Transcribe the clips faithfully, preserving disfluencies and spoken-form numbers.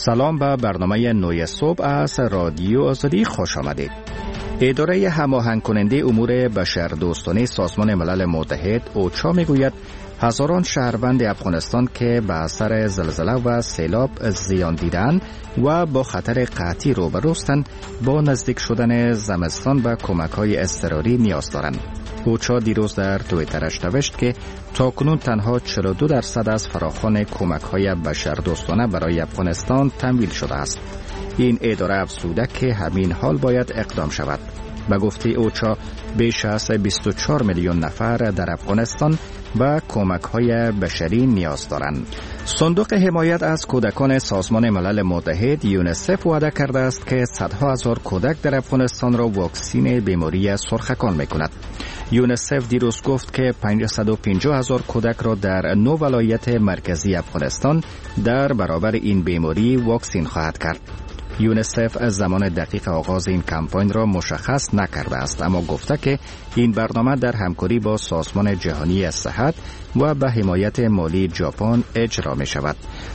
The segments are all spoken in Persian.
سلام به برنامه نوی صبح از رادیو آزادی خوش آمدید. اداره هماهنگ کننده امور بشردوستانه سازمان ملل متحد اوچا میگوید هزاران شهروند افغانستان که به اثر زلزله و سیلاب زیان دیدن و با خطر قحطی روبروستند با نزدیک شدن زمستان به کمک‌های اضطراری نیاز دارند. اوچا دیروز در توییترش نوشت که تاکنون تنها چهل و دو درصد از فراخوان کمک‌های بشردوستانه برای افغانستان تمویل شده است. این اداره افزوده که همین حال باید اقدام شود. به گفته اوچا بیش از بیست و چهار میلیون نفر در افغانستان و کمک‌های بشری نیاز دارند. صندوق حمایت از کودکان سازمان ملل متحد یونیسف وعده کرده است که صدها هزار کودک در افغانستان را واکسین بیماری سرخکان می‌کند. یونیسف دیروز گفت که پانصد و پنجاه هزار کودک را در نه ولایت مرکزی افغانستان در برابر این بیماری واکسین خواهد کرد. یونیسف از زمان دقیق آغاز این کمپاین را مشخص نکرده است، اما گفته که این برنامه در همکاری با سازمان جهانی صحت و به حمایت مالی ژاپن اجرا می شود.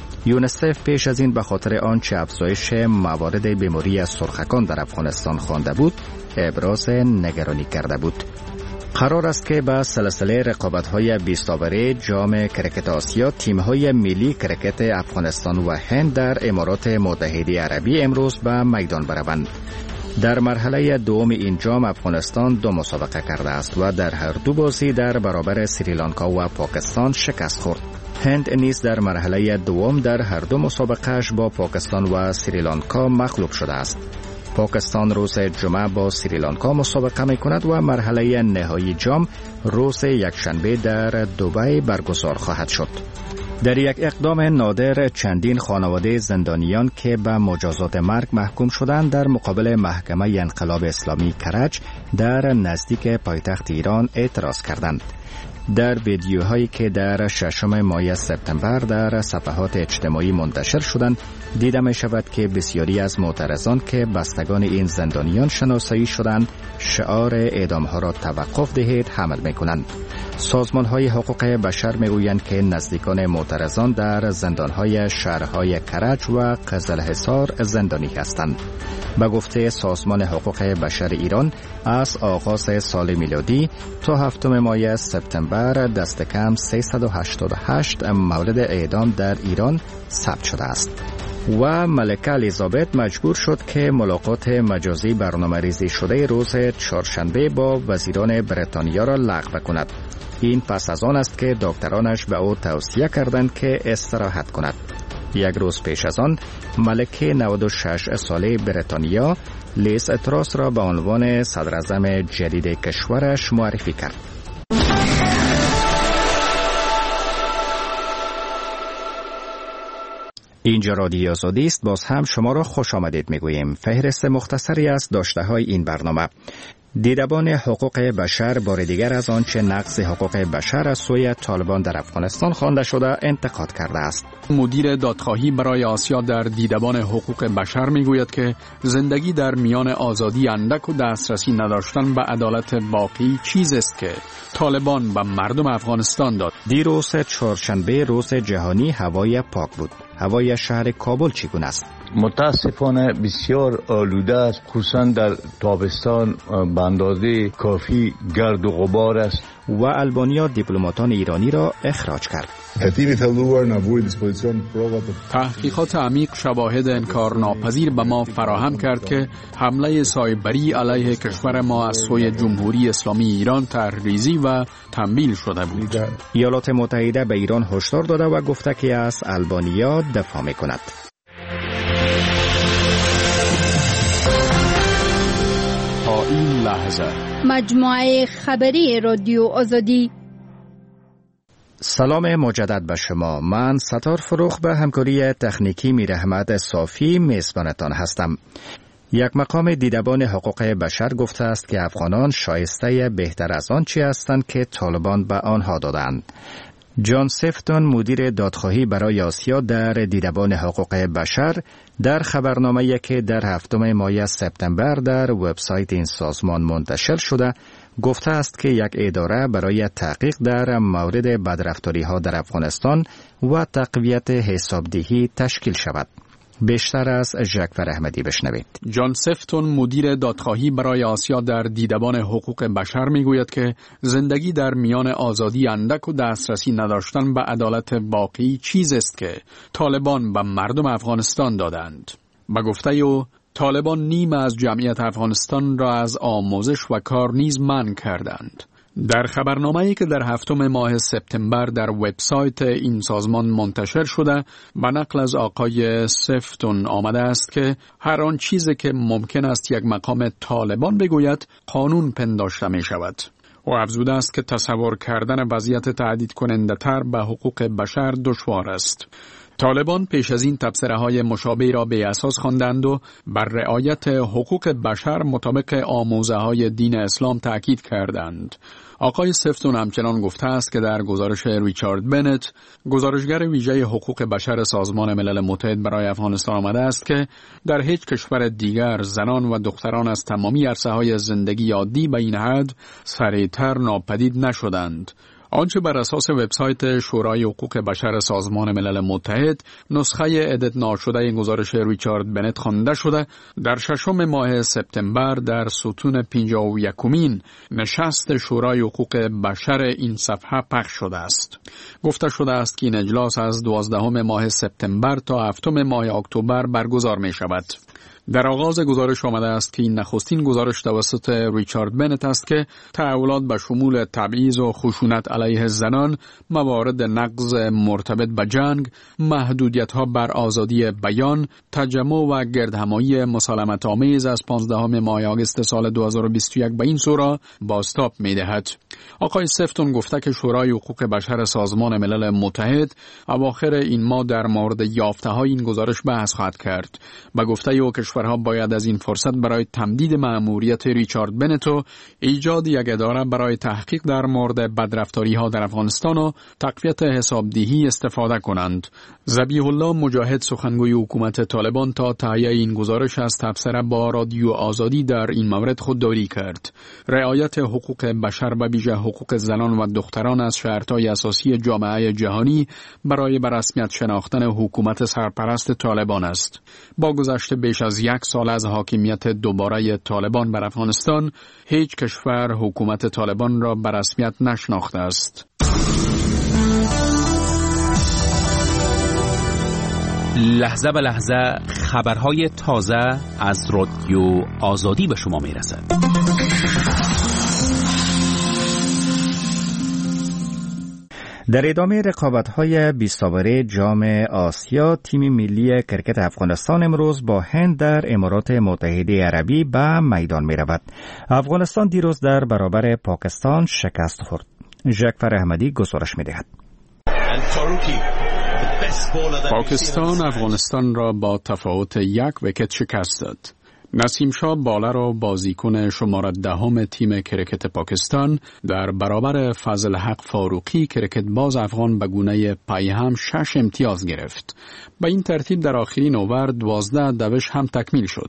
یونیسف پیش از این به خاطر آنچه افزایش موارد بیماری سرخکان در افغانستان خوانده بود، ابراز نگرانی کرده بود. قرار است که با سلسله رقابت‌های بیست آوره جام کرکت آسیا تیم‌های ملی کرکت افغانستان و هند در امارات متحده عربی امروز به میدان بروند. در مرحله دوم این جام افغانستان دو مسابقه کرده است و در هر دو بازی در برابر سریلانکا و پاکستان شکست خورد. هند نیز در مرحله دوم در هر دو مسابقه‌اش با پاکستان و سریلانکا مغلوب شده است. پاکستان روز جمعه با سریلانکا مسابقه می کند و مرحله نهایی جام روز یکشنبه در دبی برگزار خواهد شد. در یک اقدام نادر چندین خانواده زندانیان که به مجازات مرگ محکوم شدند در مقابل محکمه انقلاب اسلامی کرج در نزدیک پایتخت ایران اعتراض کردند. در ویدیوهایی که در ششم ماه سپتامبر در صفحات اجتماعی منتشر شدند دیده می شود که بسیاری از معترضان که بستگان این زندانیان شناسایی شدند شعار اعدامها را توقف دهید حمل می کنند. سازمان های حقوق بشر می گویند که نزدیکان معترضان در زندانهای شهرهای کرج و قزلحصار زندانی هستند. به گفته سازمان حقوق بشر ایران از آغاز سال میلادی تا هفتم ماه سپتامبر دست کم سیصد و هشتاد و هشت مورد اعدام در ایران ثبت شده است. و ملکه الیزابت مجبور شد که ملاقات مجازی برنامه‌ریزی شده روز چهارشنبه با وزیران بریتانیا را لغو کند. این پس از آن است که دکترانش به او توصیه کردند که استراحت کند. یک روز پیش از آن ملکه نود و شش ساله بریتانیا لیز تراس را به عنوان صدراعظم جدید کشورش معرفی کرد. اینجا رادیو آزادی است. باز هم شما را خوش آمدید میگوییم. فهرست مختصری از داشته های این برنامه. دیدبان حقوق بشر بار دیگر از آنچه نقض حقوق بشر از سوی طالبان در افغانستان خوانده شده انتقاد کرده است. مدیر دادخواهی برای آسیا در دیدبان حقوق بشر میگوید که زندگی در میان آزادی اندک و دسترسی نداشتن به عدالت واقعی چیزی است که طالبان به مردم افغانستان داد. دیروز چهارشنبه روز جهانی هوای پاک بود. هوای شهر کابل چگونه است؟ متاسفانه بسیار آلوده است، خصوصا در تابستان به اندازه کافی گرد و غبار است. و البانیا دیپلماتان ایرانی را اخراج کرد. تحقیقات عمیق شواهد انکارناپذیر به ما فراهم کرد که حمله سایبری علیه کشور ما از سوی جمهوری اسلامی ایران طرح‌ریزی و تمویل شده بود. ایالات متحده به ایران هشدار داده و گفته که از البانیا دفاع می‌کند. تا این لحظه مجموعه خبری رادیو آزادی. سلام مجدد به شما. من ستار فروخ به همکاری تکنیکی میرحمت صافی میزبانتان هستم. یک مقام دیدبان حقوق بشر گفته است که افغانان شایسته بهتر از آن چی هستند که طالبان به آنها دادند. جان سفتون مدیر دادخواهی برای آسیا در دیدبان حقوق بشر در خبرنامه‌ای که در هفتم ماه سپتامبر در وبسایت این سازمان منتشر شده گفته است که یک اداره برای تحقیق در مورد بدرفتاری‌ها در افغانستان و تقویت حسابدهی تشکیل شود. بیشتر از ژکفر احمدی بشنوید. جان سفتون مدیر دادخواهی برای آسیا در دیدبان حقوق بشر میگوید که زندگی در میان آزادی اندک و دسترسی نداشتن به عدالت واقعی چیزی است که طالبان به مردم افغانستان دادند. به گفته او طالبان نیم از جمعیت افغانستان را از آموزش و کار نیز منع کردند. در خبرنامه‌ای که در هفتم ماه سپتامبر در وبسایت این سازمان منتشر شده به نقل از آقای سفتون آمده است که هر آن چیزی که ممکن است یک مقام طالبان بگوید قانون پنداشته می شود. او افزوده است که تصور کردن وضعیت تهدید کننده تر به حقوق بشر دشوار است. طالبان پیش از این تبصره‌های مشابه را به اساس خواندند و بر رعایت حقوق بشر مطابق آموزه‌های دین اسلام تأکید کردند. آقای سفتون همچنان گفته است که در گزارش ریچارد بنت، گزارشگر ویژه حقوق بشر سازمان ملل متحد برای افغانستان آمده است که در هیچ کشور دیگر زنان و دختران از تمامی عرصه‌های زندگی عادی به این حد سریعتر ناپدید نشدند. آنچه بر اساس وبسایت شورای حقوق بشر سازمان ملل متحد نسخه ادیت ناشده گزارش ریچارد بنت خوانده شده، در ششم ماه سپتامبر در ستون پنجاه و یکمین نشست شورای حقوق بشر این صفحه پخش شده است. گفته شده است که این اجلاس از دوازدهم ماه سپتامبر تا هفتم ماه اکتبر برگزار می شود. در آغاز گزارش آمده است که این نخستین گزارش توسط ریچارد بنت است که تحولات به شمول تبعیض و خشونت علیه زنان، موارد نقض مرتبط به جنگ، محدودیت‌ها بر آزادی بیان، تجمع و گردهمایی مسالمت آمیز از پانزدهم ماه آگوست سال دو هزار و بیست و یک به این سو را بازتاب می‌دهد. آقای سفتون گفته که شورای حقوق بشر سازمان ملل متحد اواخر این ماه در مورد یافته‌های این گزارش بحث خواهد کرد. با گفته او کشورها باید از این فرصت برای تمدید مأموریت ریچارد بنت و ایجاد یک اداره برای تحقیق در مورد بدرفتاری‌ها در افغانستان و تقویت حسابدهی استفاده کنند. ذبیح الله مجاهد سخنگوی حکومت طالبان تا تهیه این گزارش از تبصره با رادیو آزادی در این مورد خودداری کرد. رعایت حقوق بشر و ویژه حقوق زنان و دختران از شرط‌های اساسی جامعه جهانی برای به رسمیت شناختن حکومت سرپرست طالبان است. با گذشت بیش از یک سال از حاکمیت دوباره طالبان بر افغانستان، هیچ کشور حکومت طالبان را به رسمیت نشناخته است. لحظه به لحظه خبرهای تازه از رادیو آزادی به شما میرسد. در ادامه رقابت‌های بیستاوره جام آسیا، تیم ملی کرکت افغانستان امروز با هند در امارات متحده عربی به میدان می‌رود. افغانستان دیروز در برابر پاکستان شکست خورد. ژکفر احمدی گزارش می‌دهد. پاکستان افغانستان را با تفاوت یک ویکت شکست داد. نسیم شاه بالر بازیکن شماره دهم تیم کرکت پاکستان در برابر فضل حق فاروقی کرکت باز افغان به گونه پیهم شش امتیاز گرفت. به این ترتیب در آخرین اوور دوازده دوش هم تکمیل شد.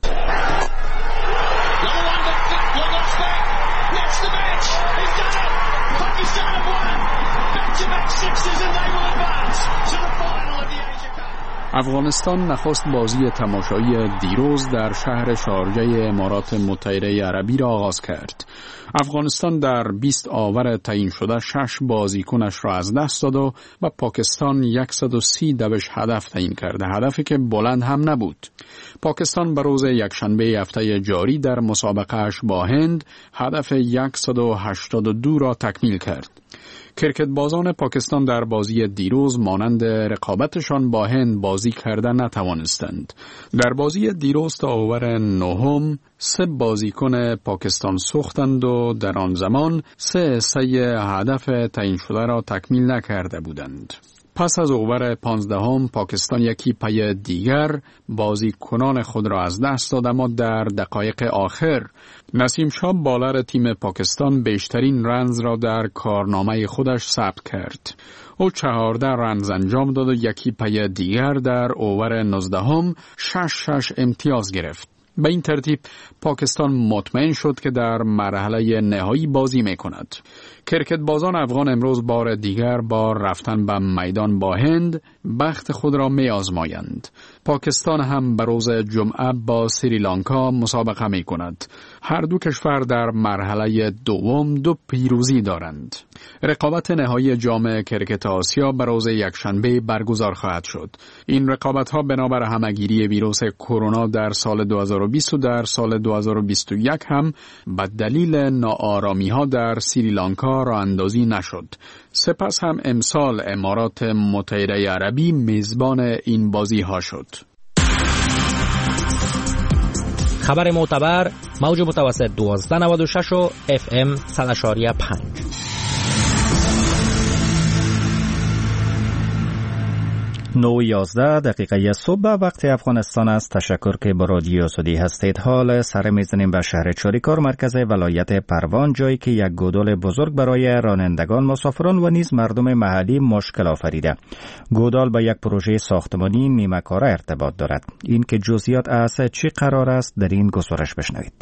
افغانستان نخست بازی تماشایی دیروز در شهر شارجه امارات متحده عربی را آغاز کرد. افغانستان در بیست آور تعیین شده شش بازیکنش را از دست داد و به پاکستان صد و سی دوش هدف تعیین کرده، هدفی که بلند هم نبود. پاکستان به روز یکشنبه هفته جاری در مسابقه‌اش با هند هدف صد و هشتاد و دو را تکمیل کرد. کرکت بازان پاکستان در بازی دیروز مانند رقابتشان با هند بازی کردن نتوانستند. در بازی دیروز تا اوور نهم سه بازیکن پاکستان سوختند و در آن زمان سه سه هدف تعیین شده را تکمیل نکرده بودند. پس از اوور پانزدهم پاکستان یکی پی دیگر بازیکنان خود را از دست داد، اما در دقایق آخر نسیم شاه بالر تیم پاکستان بیشترین رنز را در کارنامه خودش ثبت کرد. او چهارده رنز انجام داد و یکی پی دیگر در اوور نوزدهم شش شش امتیاز گرفت. به این ترتیب پاکستان مطمئن شد که در مرحله نهایی بازی می کند. کرکت بازان افغان امروز بار دیگر با رفتن به میدان با هند بخت خود را می آزمایند. پاکستان هم به روز جمعه با سریلانکا مسابقه می کند. هر دو کشور در مرحله دوم دو پیروزی دارند. رقابت نهایی جام کرکت آسیا به روز یکشنبه برگزار خواهد شد. این رقابت ها بنابر همگیری ویروس کرونا در سال دو هزار و بیست و در سال دو هزار و بیست و یک هم به دلیل ناآرامی ها در سریلانکا راه اندازی نشد. سپس هم امسال امارات متحده عربی میزبان این بازی ها شد. خبر معتبر موج متوسط دوازده نود و شش و اف ام صد و پنج. نو یازده دقیقه صبح وقت افغانستان است. تشکر که با رادیو آزادی هستید. حال سر میزنیم به شهر چاریکار مرکز ولایت پروان، جایی که یک گودال بزرگ برای رانندگان، مسافران و نیز مردم محلی مشکل آفریده. گودال با یک پروژه ساختمانی نیمه کاره ارتباط دارد. این که جزئیات از چی قرار است در این گزارش بشنوید.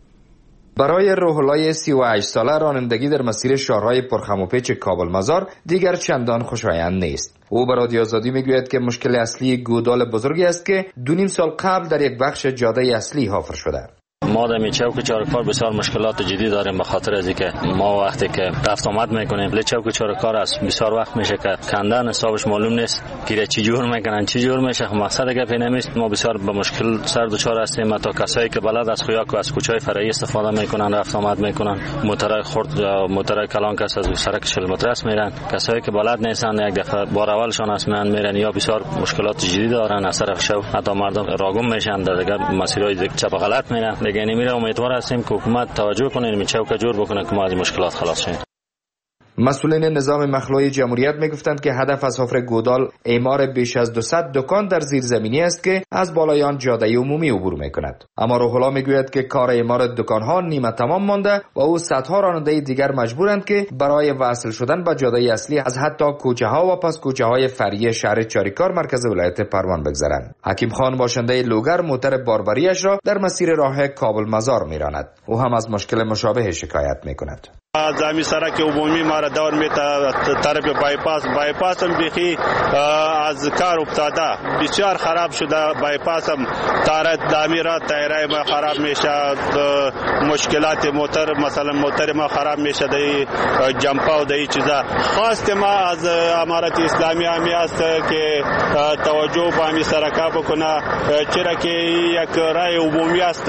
برای روح‌الله سی و هشت ساله رانندگی در مسیر شهرهای پرخم و پیچ کابل مزار دیگر چندان خوشایند نیست. او به رادیو آزادی میگوید که مشکل اصلی گودال بزرگی است که دو نیم سال قبل در یک بخش جاده اصلی حفر شده. ما در چوک چارکار بسیار مشکلات جدی داریم به خاطر از اینکه ما وقتی که رفت آمد میکنیم له چوک چارکار است بسیار وقت میشه که کندن حسابش معلوم نیست که چی جور میکنن چی جور میشه. مقصد گپ نمیست. ما بسیار به مشکل سر دچار هستیم. تا کسایی که بلد از خویاک و از کوچه‌های فرعی استفاده میکنن رفت آمد میکنن، موتورای خرد یا موتورای کلان کس از سرک چهل متر است میرن. کسایی که بلد نیستن یک دفعه بار اولشان است میرن میرن یا بسیار مشکلات جدی دارن از طرف شو. حتی مردم راگم میشن در دیگه مسیرهای چپ و غلط میرن. دیگه نمیره. امیدوار هستیم که حکومت توجه کنه این چوک جور بکنه که ما از مشکلات خلاص شیم. مسئولین نظام مخلوعی جمهوریت میگفتند که هدف از حفر گودال اعمار بیش از دویست دکان در زیرزمینی است که از بالای آن جاده عمومی عبور میکند. اما روح الله میگوید که کار اعمار دکانها نیمه تمام مانده و او صدها راننده دیگر مجبورند که برای وصل شدن به جاده اصلی از حتی کوچه ها و پس کوچه های فرعی شهر چاریکار مرکز ولایت پروان بگذرند. حکیم خان باشنده لوگر موتر باربریش را در مسیر راه کابل مزار میراند. او هم از مشکل مشابه شکایت میکند. از همین سرک عمومی ما را دور میتا طرف بایپاس بایپاس هم بیخی از کار افتاده بسیار خراب شده. بایپاس هم تارت دامیرات تایرای ما خراب میشه. مشکلات موتر مثلا موتر ما خراب میشه دی جمپا و دی چیزا. خواست ما از امارت اسلامی همی است که توجه به همین سرکا بکنه چرا که یک راه عمومی است.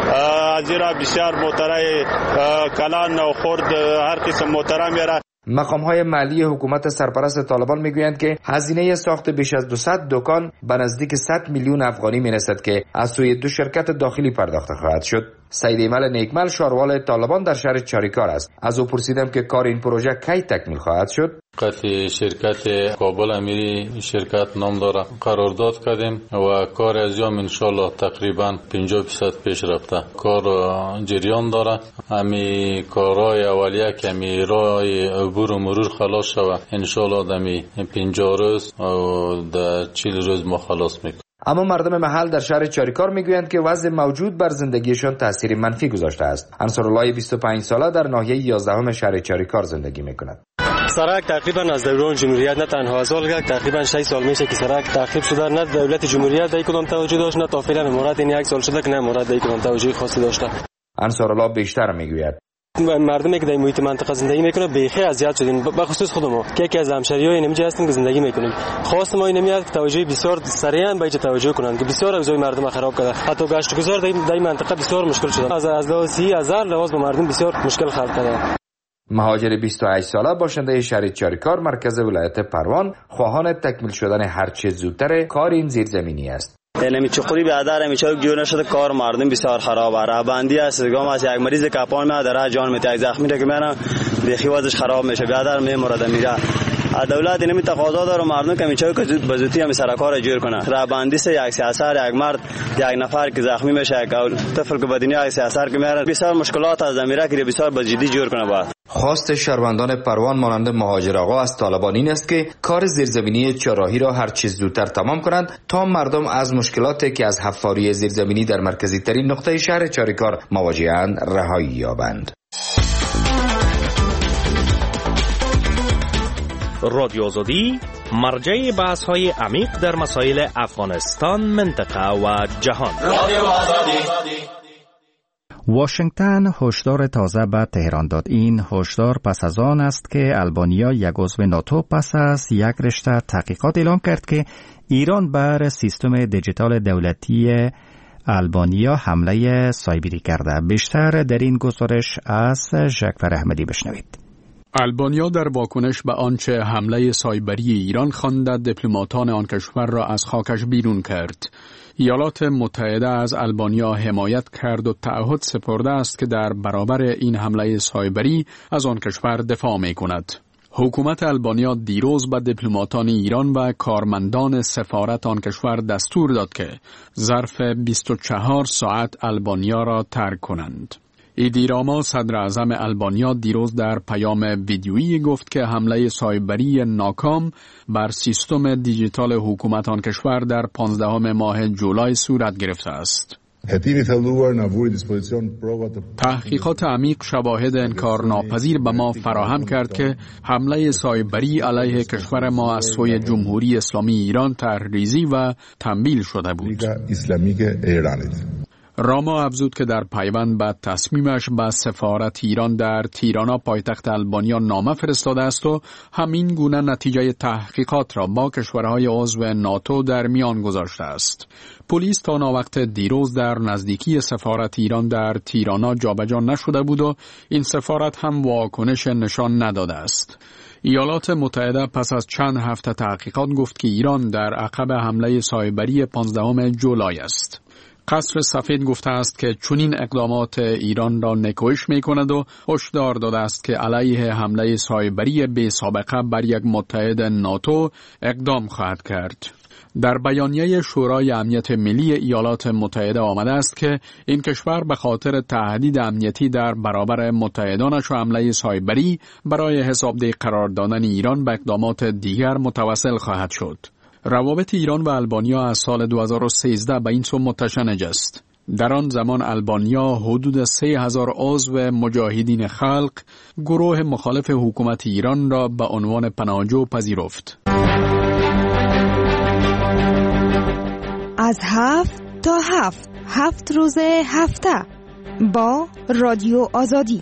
از را بسیار موترای کلان و خرد هر قسم موترا میره. مقام‌های مالی حکومت سرپرست طالبان میگویند که هزینه ساخت بیش از دویست دکان به نزدیک صد میلیون افغانی میرسد که از سوی دو شرکت داخلی پرداخت خواهد شد. سید ایمل نیکمل شاروال طالبان در شهر چاریکار است. از او پرسیدم که کار این پروژه کی تکمیل خواهد شد. قطعی شرکت کابل امیری شرکت نام داره قرارداد کردیم و کار از یام انشالله تقریبا پنجاه درصد پیش رفته. کار جریان داره. امی کارهای اولیه که امی راه عبور و مرور خلاص شود انشالله دمی پنجاه روز و در چهل روز ما خلاص میکنیم. اما مردم محل در شهر چاریکار میگویند که وضع موجود بر زندگیشان تاثیر منفی گذاشته است. انصارالله بیست و پنج ساله در ناحیه یازدهم شهر چاریکار زندگی میکند. سرک تقریبا از دوران جمهوریت نه تنها از سال تقریبا شش سال میشه که سرک تعقیب شده. نه دولت جمهوریت در کدام توجه داشت نه تا فعلا امارات این یک سال شده که نه امارات در کدام توجه خاصی داشته. انصارالله بیشتر میگوید مردمی که در محیط منطقه زندگی میکنه بیخی اذیت شدیم، به خصوص خود ما که یکی از همشهریای اینجا هستیم که زندگی میکنیم. خواست ما این میاد که توجه بسیار سریعا به اینجا توجه کنند که بسیار اوضاع مردم خراب کرده. حتی گشت گذار در این منطقه بسیار مشکل شده. از از لحاظ سی هزار لحاظ به مردم بسیار مشکل خلق کرده. مهاجر بیست و هشت ساله باشنده شهر چاریکار مرکز ولایت پروان خواهان تکمیل شدن هر چه زودتر کار این زیرزمینی است. نمی چقوری بیادر نمی چاک جور نشده کار مردم بسیار خرابه. راه بندی است گام از یک مریض کپان میاد در جان میته زخمی را که میرم بخی وضعش خراب میشه. بیادر میمورد میره دولت نمی تقاضا داره مردم که میچای که زود بزودی هم سرکار جور کنه. را بندیس یک سیاسر، یک مرد، یک نفر که زخمی میشه، یک طفل که بدنیا یک سیاسر که میاره، بسیار مشکلات از زمیره که بسیار بجدی جور کنه باید. خواست شهروندان پروان مانند مهاجر آقا از طالبان این است که کار زیرزمینی چهارراهی را هر چیز زودتر تمام کنند تا مردم از مشکلاتی که از حفاری زیرزمینی در مرکزی ترین نقطه شهر چاریکار مواجه‌اند رهایی یابند. رادیو آزادی مرجع بحث های عمیق در مسائل افغانستان، منطقه و جهان. رادیو آزادی. واشنگتن هشدار تازه به تهران داد. این هشدار پس از آن است که آلبانیا، یک عضو ناتو، پس از یک رشته تحقیقات اعلام کرد که ایران بر سیستم دیجیتال دولتی آلبانیا حمله سایبری کرده. بیشتر در این گزارش از ژکفر احمدی بشنوید. آلبانیا در واکنش به آنچه حمله سایبری ایران خوانده دیپلماتان آن کشور را از خاکش بیرون کرد. ایالات متحده از آلبانیا حمایت کرد و تعهد سپرده است که در برابر این حمله سایبری از آن کشور دفاع می کند. حکومت آلبانیا دیروز به دیپلماتان ایران و کارمندان سفارت آن کشور دستور داد که ظرف بیست و چهار ساعت آلبانیا را ترک کنند. ایدی راما صدر اعظم آلبانیا دیروز در پیام ویدیویی گفت که حمله سایبری ناکام بر سیستم دیجیتال حکومت آن کشور در پانزدهم ماه جولای صورت گرفته است. تحقیقات عمیق شواهد انکارناپذیر به ما فراهم کرد که حمله سایبری علیه کشور ما از سوی جمهوری اسلامی ایران طرحریزی و تمویل شده بود. راما افزود که در پیوند به تصمیمش به سفارت ایران در تیرانا پایتخت آلبانیا نامه فرستاده است و همین گونه نتیجه تحقیقات را با کشورهای عضو ناتو در میان گذاشته است. پلیس تا ناوقت دیروز در نزدیکی سفارت ایران در تیرانا جابجا نشده بود و این سفارت هم واکنش نشان نداده است. ایالات متحده پس از چند هفته تحقیقات گفت که ایران در عقب حمله سایبری پانزدهم جولای است. قصر سفید گفته است که چنین اقدامات ایران را نکوهش می کند و هشدار داده است که علیه حمله سایبری بی سابقه بر یک متحد ناتو اقدام خواهد کرد. در بیانیه شورای امنیت ملی ایالات متحده آمده است که این کشور به خاطر تهدید امنیتی در برابر متحدانش و حمله سایبری برای حسابدهی قرار دادن ایران به اقدامات دیگر متوسل خواهد شد. روابط ایران و آلبانیا از سال دو هزار و سیزده به این سو متشنج است. در آن زمان آلبانیا حدود سه هزار عضو مجاهدین خلق گروه مخالف حکومت ایران را به عنوان پناهجو پذیرفت. از هفت تا هفت هفت روز هفته با رادیو آزادی.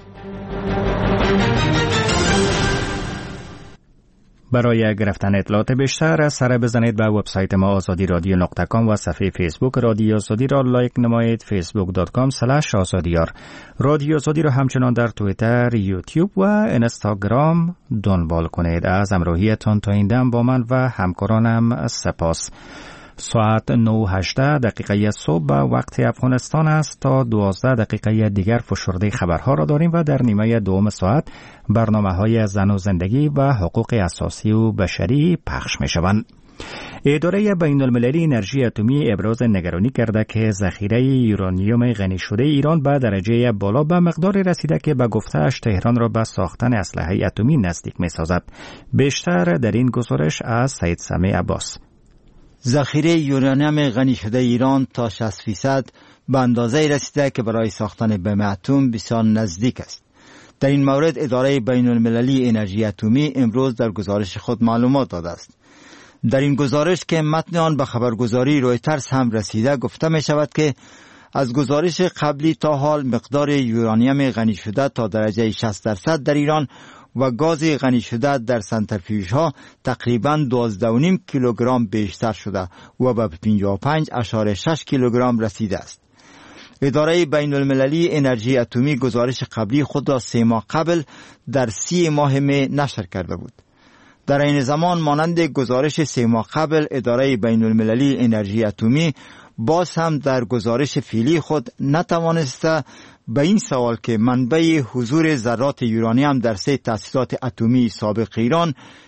برای گرفتن اطلاعات بیشتر سر بزنید به وبسایت ما آزادی رادیو نقطه کام و صفحه فیسبوک رادیو آزادی را لایک نمایید. فیسبوک دات کام اسلش آزادیار. رادیو آزادی را همچنان در توییتر، یوتیوب و اینستاگرام دنبال کنید. از همراهیتان تا این دم با من و همکارانم سپاس. ساعت نه و هجده دقیقه صبح به وقت افغانستان است. تا دوازده دقیقه دیگر فشرده خبرها را داریم و در نیمه دوم ساعت برنامه های زن و زندگی و حقوق اساسی و بشری پخش می شوند. اداره بین المللی انرژی اتمی ابراز نگرانی کرده که ذخیره یورانیوم غنی شده ایران به درجه بالا به مقداری رسیده که به گفته‌اش تهران را به ساختن اسلحه اتمی نزدیک می سازد. بیشتر در این گزارش از سید سمیع عباس. ذخیره یورانیم غنی شده ایران تا شصت فیصد به اندازه رسیده که برای ساختن بم اتم بسیار نزدیک است. در این مورد اداره بین المللی انرژی اتمی امروز در گزارش خود معلومات داده است. در این گزارش که متن آن به خبرگزاری رویترز هم رسیده گفته می شود که از گزارش قبلی تا حال مقدار یورانیم غنی شده تا درجه شصت درصد در ایران و گاز غنی شده در سنتریفیوژها تقریباً دوازده و نیم کیلوگرم بیشتر شده و به پنجاه و پنج اشاره شش کیلوگرم رسیده است. اداره بین المللی انرژی اتمی گزارش قبلی خود را سه ماه قبل در سی ماه می نشر کرده بود. در این زمان مانند گزارش سه ماه قبل اداره بین المللی انرژی اتمی باز هم در گزارش فعلی خود نتوانسته به این سوال که منبع حضور ذرات یورانیم در سه تأسیسات اتمی سابق ایران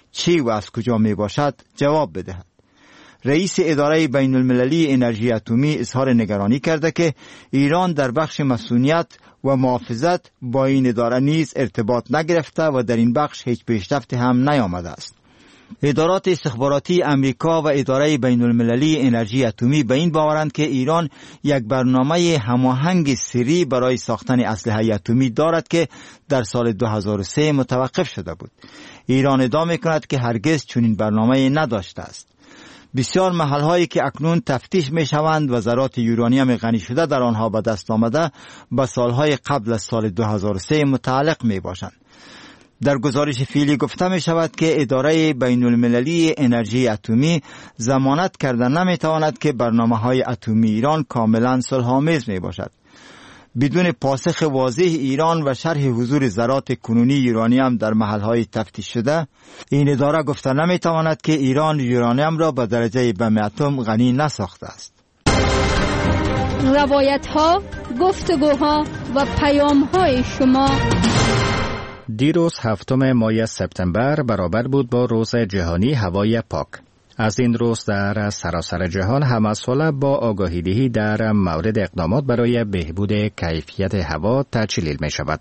چی و از کجا می باشد جواب بدهد. رئیس اداره بین المللی انرژی اتمی اظهار نگرانی کرده که ایران در بخش مسئولیت و محافظت با این اداره نیز ارتباط نگرفته و در این بخش هیچ پیشرفتی هم نیامده است. ادارات استخباراتی امریکا و اداره بین المللی انرژی اتمی به این باورند که ایران یک برنامه هماهنگ سری برای ساختن اسلحه اتمی دارد که در سال دو هزار و سه متوقف شده بود. ایران ادعا می‌کند که هرگز چنین برنامه‌ای نداشته است. بسیار محل‌هایی که اکنون تفتیش می‌شوند و ذرات یورانیم غنی شده در آنها به دست آمده به سالهای قبل از سال دو هزار و سه متعلق می‌باشند. در گزارش فعلی گفته می شود که اداره بین المللی انرژی اتمی ضمانت کرده نمی تواند که برنامه های اتمی ایران کاملا صلح‌آمیز می باشد. بدون پاسخ واضح ایران و شرح حضور ذرات کنونی یورانیم در محل های تفتیش شده، این اداره گفته نمی تواند که ایران یورانیم را به درجه بم اتم غنی نساخته است. روایت ها، گفتگوها و پیام های شما. دیروز هفتم ماه سپتامبر برابر بود با روز جهانی هوای پاک. از این روز در سراسر جهان همساله با آگاهی دهی در مورد اقدامات برای بهبود کیفیت هوا تجلیل می شود.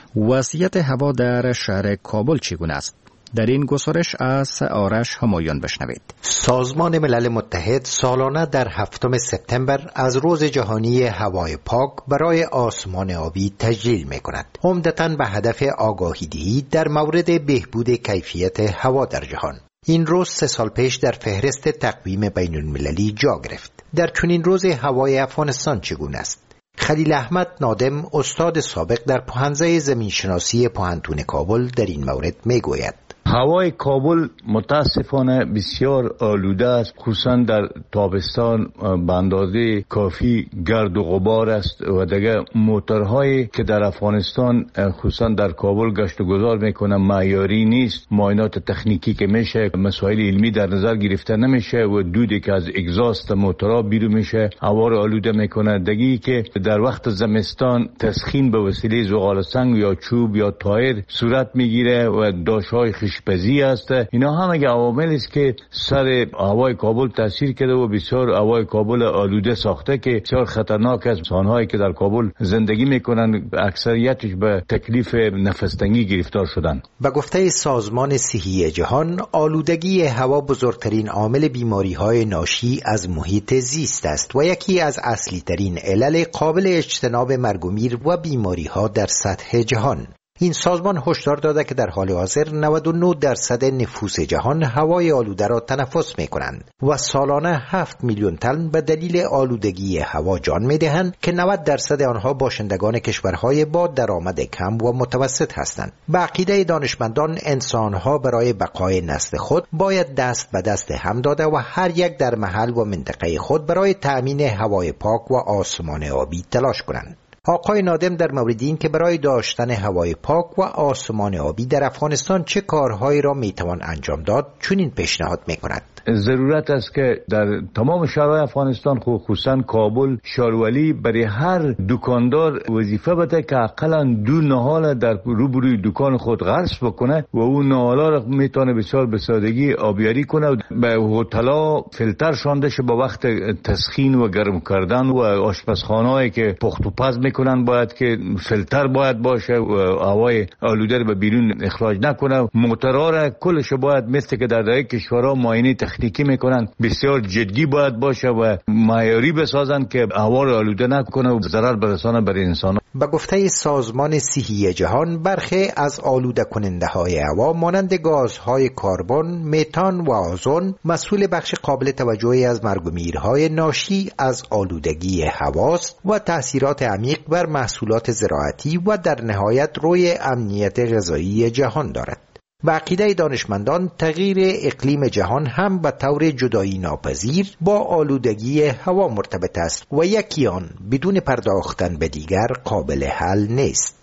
وضعیت هوا در شهر کابل چگونه است؟ در این گزارش از آرش همایون بشنوید. سازمان ملل متحد سالانه در هفتم سپتامبر از روز جهانی هوای پاک برای آسمان آبی تجلیل می کند. عمدتاً به هدف آگاهی دهی در مورد بهبود کیفیت هوا در جهان. این روز سه سال پیش در فهرست تقویم بین المللی جا گرفت. در چنین روز هوای افغانستان چگونه است؟ خلیل احمد نادم، استاد سابق در پوهنځی زمینشناسی پوهنتون کابل، در این مورد می گوید. هوای کابل متاسفانه بسیار آلوده است، خصوصا در تابستان به اندازه کافی گرد و غبار است و دیگه موتورهایی که در افغانستان خصوصا در کابل گشت و گذار میکنه معیاری نیست. معاینات تکنیکی که میشه، مسائل علمی در نظر گرفته نمیشه و دودی که از اگزاست موتورها بیرون میشه هوا رو آلوده میکنه. دیگه که در وقت زمستان تسخین به وسیله زغال سنگ یا چوب یا تایر صورت میگیره و داشهای خشپزی است. اینا همه عواملی است که سر هوای کابل تاثیر کرده و بسیار هوای کابل آلوده ساخته که بسیار خطرناک است. انسان‌هایی که در کابل زندگی میکنن اکثریتش به تکلیف نفس‌تنگی گرفتار شدن. به گفته سازمان صحی جهان، آلودگی هوا بزرگترین عامل بیماری‌های ناشی از محیط زیست است و یکی از اصلی ترین علل قابل اجتناب مرگ و میر و بیماری‌ها در سطح جهان. این سازمان هشدار داده که در حال حاضر نود و نه درصد نفوس جهان هوای آلوده را تنفس می کنند و سالانه هفت میلیون تن به دلیل آلودگی هوا جان می دهند که نود درصد آنها باشندگان کشورهای با درآمد کم و متوسط هستند. به عقیده دانشمندان، انسانها برای بقای نسل خود باید دست به دست هم داده و هر یک در محل و منطقه خود برای تأمین هوای پاک و آسمان آبی تلاش کنند. آقای نادم در مورد این که برای داشتن هوای پاک و آسمان آبی در افغانستان چه کارهایی را میتوان انجام داد چنین پیشنهاد میکند. ضرورت است که در تمام شهرهای افغانستان، خصوصا کابل، شارولی، برای هر دکاندار وظیفه بده که حداقل دو نهال در روبروی دکان خود غرس بکنه و اون نهالا را میتونه بسیار به سادگی آبیاری کنه و به هتل‌ها فیلتر شانده شه با وقت تسخین و گرم کردن و آشپزخانه‌ای که پخت و پز میکنن باید که فیلتر باید باشه و هوای آلوده رو به بیرون اخراج نکنه. موتورها را کلش باید مثل که در دیگر کشورها معاینه تکنیکی میکنن بسیار جدی باید باشه و معیاری بسازن که هوا رو آلوده نکنه و ضرر برسانه برای انسان. به گفته سازمان صحی جهان، برخی از آلوده کننده های هوا مانند گازهای کربن، متان و آزون مسئول بخش قابل توجهی از مرگ و میرهای ناشی از آلودگی هواست و تأثیرات عمیق بر محصولات زراعتی و در نهایت روی امنیت غذایی جهان دارد. به عقیده دانشمندان، تغییر اقلیم جهان هم به طور جدایی ناپذیر با آلودگی هوا مرتبط است و یکی آن بدون پرداختن به دیگر قابل حل نیست.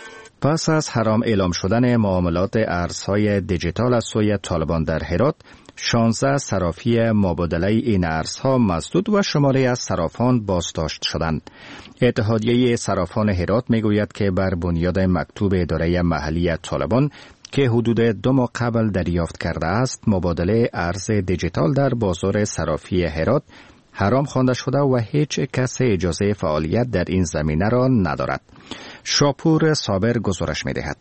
پس از حرام اعلام شدن معاملات ارزهای دیجیتال از سوی طالبان در هرات، شانزده صرافی مبادله این ارزها مسدود و شماره از صرافان بازداشت شدند. اتحادیه صرافان هرات میگوید که بر بنیاد مکتوب اداره محلی طالبان که حدود دو ماه قبل دریافت کرده است، مبادله ارز دیجیتال در بازار صرافی هرات حرام خوانده شده و هیچ کس اجازه فعالیت در این زمینه را ندارد. شاپور صابر گزارش می‌دهد.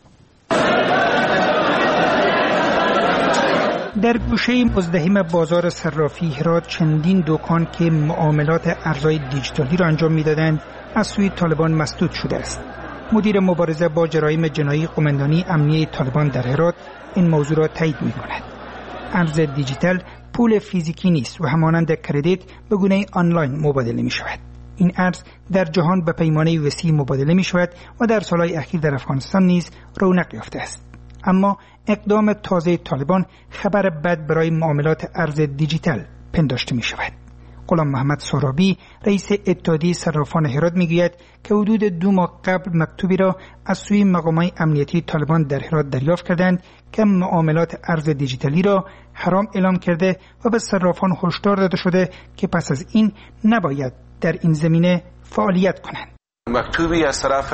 در گوشه مزدحم بازار صرافی هرات چندین دکان که معاملات ارزهای دیجیتالی را انجام می‌دادند از سوی طالبان مسدود شده است. مدیر مبارزه با جرایم جنایی قماندانی امنیه طالبان در هرات این موضوع را تایید می‌کند. ارز دیجیتال پول فیزیکی نیست و همانند کردیت به گونه آنلاین مبادله می‌شود. این ارز در جهان به پیمانه وسیع مبادله می‌شود و در سالهای اخیر در افغانستان نیز رونق یافته است. اما اقدام تازه طالبان خبر بد برای معاملات ارز دیجیتال پنداشته می‌شود. غلام محمد سرابی رئیس اتحادیه صرافان هرات میگوید که حدود دو ماه قبل مکتوبی را از سوی مقامات امنیتی طالبان در هرات دریافت کردند که معاملات ارز دیجیتالی را حرام اعلام کرده و به صرافان هشدار داده شده که پس از این نباید در این زمینه فعالیت کنند. مکتوبی از طرف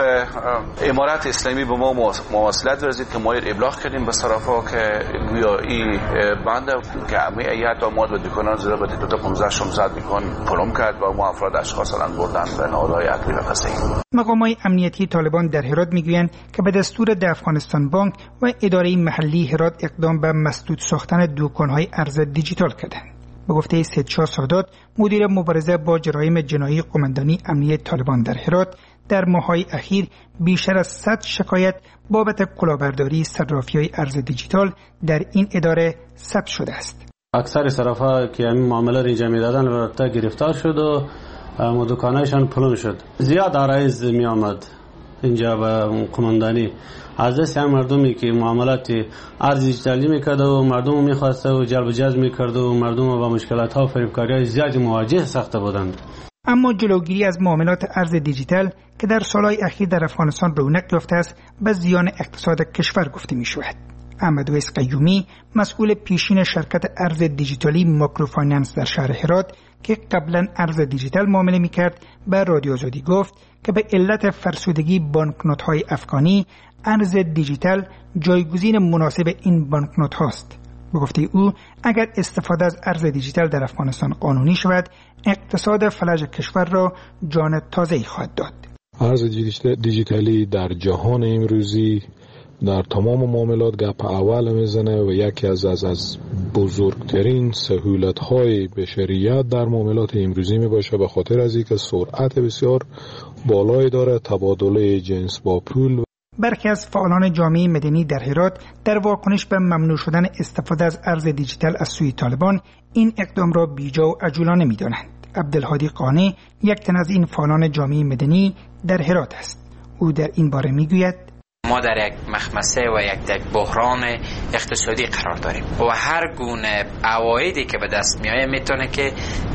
امارت اسلامی به ما مواصلت ورزید که ما ابلاغ کردیم به صرافا که گویا این بنده که همه ایت آماد و دکانان زیر به دو تا پانزده شانزده دکان پلم کرد و ما افراد اشخاص الان بردن به نهادهای عدلی و قضایی. مقامات امنیتی طالبان در هرات میگویند که به دستور د افغانستان بانک و اداره محلی هرات اقدام به مسدود ساختن دکان‌های ارز دیجیتال کردند. به گفته سید شاه سادات مدیر مبارزه با جرایم جنایی قماندانی امنیه طالبان در هرات، در ماه‌های اخیر بیشتر از صد شکایت بابت کلاهبرداری صرافی‌های ارز دیجیتال در این اداره ثبت شده است. اکثر صرافا که همین معامله را انجام می‌دادن البته گرفتار شد و دکانایشان پلون شد. زیاد عرایض می آمد اینجا به قماندانی از دست هم مردمی که معاملات ارز دیجیتالی میکرد و مردم میخواسته و جلب و جذب میکرد و مردم با مشکلات ها و فریبکاری‌های زیادی مواجه ساخته بودند. اما جلوگیری از معاملات ارز دیجیتال که در سالهای اخیر در افغانستان رونق یافته است به زیان اقتصاد کشور گفته می شود. احمد ویس قیومی مسئول پیشین شرکت ارز دیجیتالی ماکروفایننس در شهر هرات که قبلا ارز دیجیتال معامله میکرد به رادیو آزادی گفت که به علت فرسودگی بانکنوت‌های افغانی ارز دیجیتال جایگزین مناسب این بانکنوت هاست. به گفته او اگر استفاده از ارز دیجیتال در افغانستان قانونی شود اقتصاد فلج کشور را جان تازه‌ای خواهد داد. ارز دیجیتالی در جهان امروزی در تمام معاملات گپ اول میزنه و یکی از از از بزرگترین سهولت‌های بشریت در معاملات امروزی می باشه به خاطر از اینکه سرعت بسیار بالایی داره، تبادله جنس با پول. برخی از فعالان جامعه مدنی در هرات در واکنش به ممنوع شدن استفاده از ارز دیجیتال از سوی طالبان این اقدام را بیجا و عجولانه می‌دانند. عبدالهادی قانی یک تن از این فعالان جامعه مدنی در هرات است. او در این باره میگوید ما در یک مخمسه و یک بحران اقتصادی قرار داریم و هر گونه عوایدی که به دست میآید میتونه که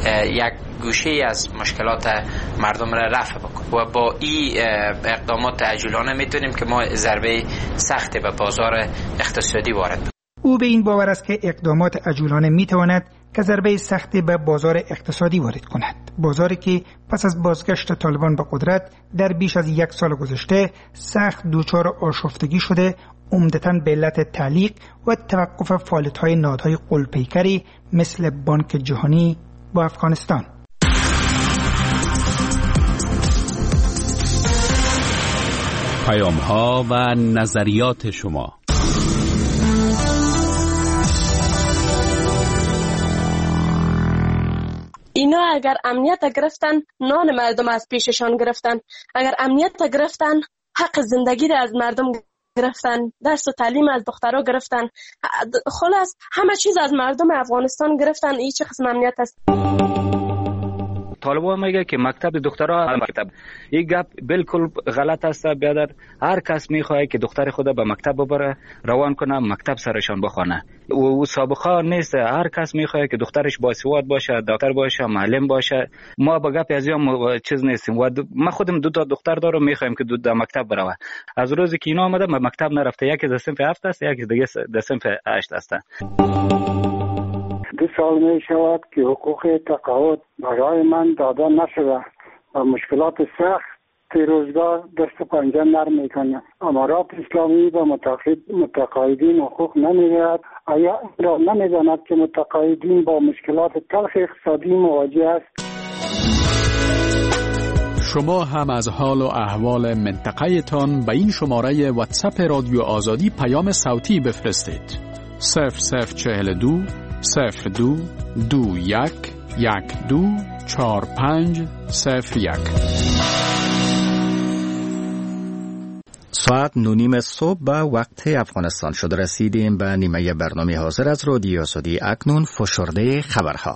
یک گوشه از مشکلات مردم را رفع بکنه و با این اقدامات عجولانه میتونیم که ما ضربه سخت به بازار اقتصادی وارد بکنیم. او به این باور است که اقدامات عجولانه میتواند که ضربه سختی به بازار اقتصادی وارد کند. بازاری که پس از بازگشت طالبان به قدرت در بیش از یک سال گذشته سخت دچار آشفتگی شده، عمدتاً به علت تعلیق و توقف فعالیت‌های نهادهای غول‌پیکری مثل بانک جهانی با افغانستان. پیام‌ها و نظریات شما. اینا اگر امنیت گرفتن نان مردم از پیششان گرفتن، اگر امنیت گرفتن حق زندگی را از مردم گرفتن، درس و تعلیم از دخترها گرفتن، خلاص همه چیز از مردم افغانستان گرفتن. این چه قسم امنیت است؟ طالبان میگه که مکتب دخترها مکتب، این گپ بالکل غلط است. بیادر هر کس میخواد که دختر خود به مکتب ببره، روان کنه، مکتب سرشان بخونه. و سابقه نیست، هر کس میخواد که دخترش باسواد باشه، دکتر باشه، معلم باشه. ما به گپ از این چیز نیستیم و ما خودم دو تا دختر دارم، میخوایم که دو تا مکتب بروه. از روزی که اینا آمده به مکتب نرفته، یکی از صنف هفت است، یکی دیگه از صنف هشت است. دو سال می شود که حقوق تقاعد برای من داده نشده و مشکلات سخت روزگار دست و پنجه نرم میکنه. امارات اسلامی و متقاعدین حقوق نمیدهد. آیا این را نمیداند که متقاعدین با مشکلات تلخ اقتصادی مواجه است؟ شما هم از حال و احوال منطقه تان به این شماره واتساپ رادیو آزادی پیام صوتی بفرستید. صفر صفر چهل دو صفر دو دو یک یک دو چار پنج صفر یک. ساعت نونیم صبح به وقت افغانستان شد. رسیدیم به نیمه برنامه حاضر از رادیو آزادی. اکنون فشرده خبرها.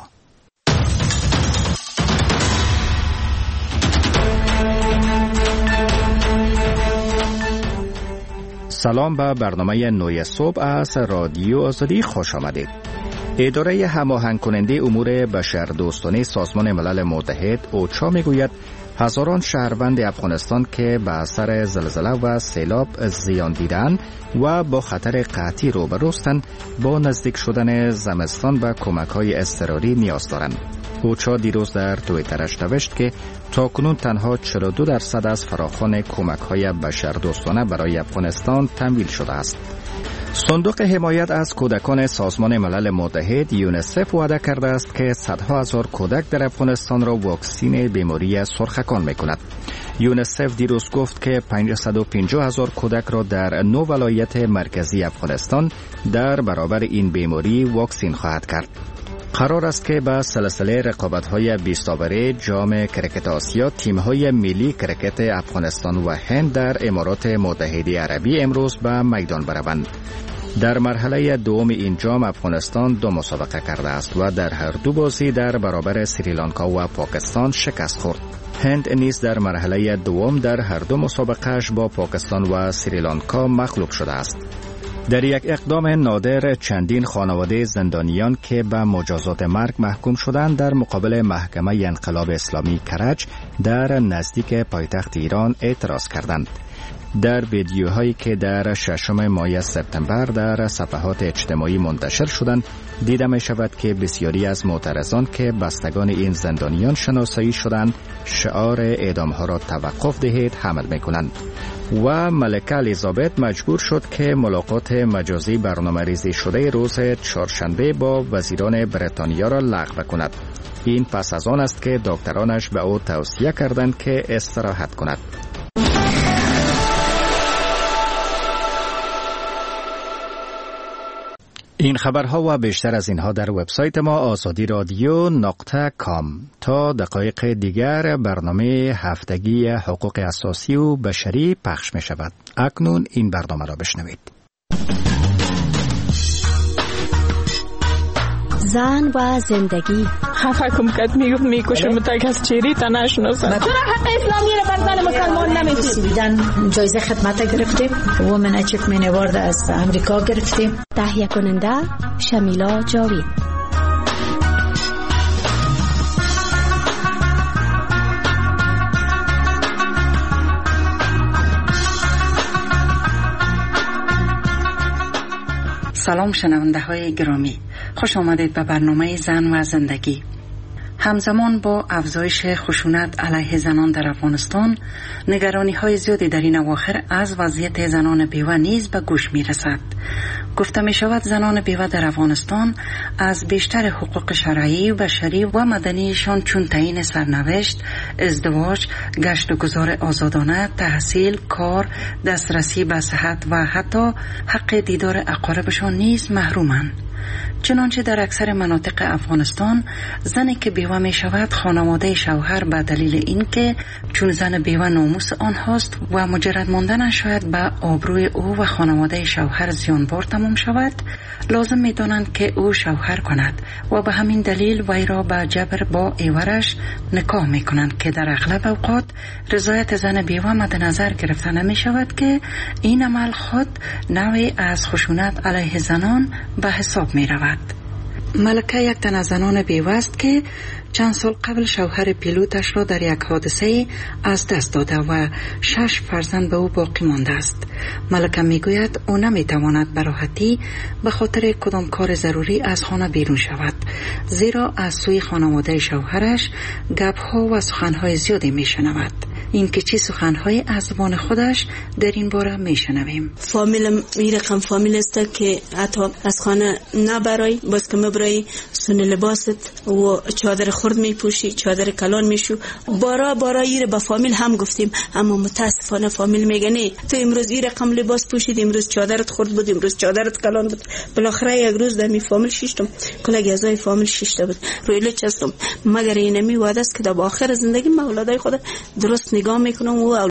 سلام، به برنامه نوی صبح از رادیو آزادی خوش آمدید. اداره هماهنگ کننده امور بشردوستانه سازمان ملل متحد اوچا میگوید هزاران شهروند افغانستان که به اثر زلزله و سیلاب زیان دیدند و با خطر قحطی روبروستند با نزدیک شدن زمستان به کمک‌های اضطراری نیاز دارند. اوچا دیروز در توییترش نوشت که تاکنون تنها چهل و دو درصد از فراخوان کمک‌های بشردوستانه برای افغانستان تمویل شده است. صندوق حمایت از کودکان سازمان ملل متحد یونیسف وعده کرده است که صدها هزار کودک در افغانستان را واکسین بیماری سرخکان می‌کند. یونیسف دیروز گفت که پانصد و پنجاه هزار کودک را در نه ولایت مرکزی افغانستان در برابر این بیماری واکسین خواهد کرد. قرار است که با سلسله رقابت‌های بیست آوره جام کرکت آسیا تیم‌های ملی کرکت افغانستان و هند در امارات متحده عربی امروز به میدان بروند. در مرحله دوم این جام افغانستان دو مسابقه کرده است و در هر دو بازی در برابر سریلانکا و پاکستان شکست خورد. هند نیز در مرحله دوم در هر دو مسابقهش با پاکستان و سریلانکا مغلوب شده است. در یک اقدام نادر چندین خانواده زندانیان که به مجازات مرگ محکوم شدند در مقابل محکمه انقلاب اسلامی کرج در نزدیک پایتخت ایران اعتراض کردند. در ویدیوهایی که در ششم ماه سپتامبر در صفحات اجتماعی منتشر شدند دیده می شود که بسیاری از معترضان که بستگان این زندانیان شناسایی شدند شعار اعدامها را توقف دهید حمل می کنند و ملکه الیزابت مجبور شد که ملاقات مجازی برنامه‌ریزی شده روز چهارشنبه با وزیران بریتانیا را لغو کند. این پس از آن است که دکترانش به او توصیه کردند که استراحت کند. این خبرها و بیشتر از اینها در وبسایت ما آزادی رادیو نقطه کام. تا دقایق دیگر برنامه هفتگی حقوق اساسی و بشری پخش می شود. اکنون این برنامه را بشنوید. زن و زندگی. خفه کم کت میگفت میکشم تا کس چیری تا نشناسن. چرا حق اسلامی رو بر زن مسلمان نمیدید؟ دیدن جایزه خدمت گرفتیم. وومن اچیومنت اوارد از امریکا گرفتیم. تهیه کننده شمیلا جاوید. سلام شنونده های گرامی، خوش آمدید به برنامه زن و زندگی. همزمان با افزایش خشونت علیه زنان در افغانستان، نگرانی های زیادی در این اواخر از وضعیت زنان بیوه نیز به گوش می رسد. گفته می شود زنان بیوه در افغانستان از بیشتر حقوق شرعی و بشری و مدنیشان چون تعیین سرنوشت، ازدواج، گشت و گذار آزادانه، تحصیل، کار، دسترسی به صحت و حتی حق دیدار اقاربشان نیز محرومند. چنانچه در اکثر مناطق افغانستان زنی که بیوه می شود خانواده شوهر به دلیل اینکه چون زن بیوه ناموس آنهاست و مجرد ماندن شاید به آبروی او و خانواده شوهر زیانبار تمام شود، لازم می دانند که او شوهر کند و به همین دلیل وی را به جبر با ایورش نکاح می کنند که در اغلب اوقات رضایت زن بیوه مد نظر گرفته نمی شود که این عمل خود نوعی از خشونت علیه زنان به حساب می رود. ملکه یک تن از زنان بیوست که چند سال قبل شوهر پیلوتش را در یک حادثه از دست داده و شش فرزند به او باقی مانده است. ملکه میگوید او نمیتواند به راحتی به خاطر کدام کار ضروری از خانه بیرون شود، زیرا از سوی خانواده شوهرش گپ‌ها و سخن‌های زیادی میشنود. این که چی سخن‌های از زبان خودش در این باره میشنویم. فامیلم این رقم فامیل است که حتی از خانه نبرای، باز که مبرای سون لباست و چادر خرد میپوشی، چادر کلان میشو. بارا بارا این با فامیل هم گفتیم، اما متاسفانه فامیل میگه نه تو امروز این رقم لباس پوشید، امروز چادرت خرد بود، امروز چادرت کلان بود. بالاخره یک روز در می فامیل شیشتم، کلاگی ازای فامیل شیشته بود، رویله چستم. مگر اینمی وعده است که در آخر زندگی اولادای خود درست نگاه میکنم و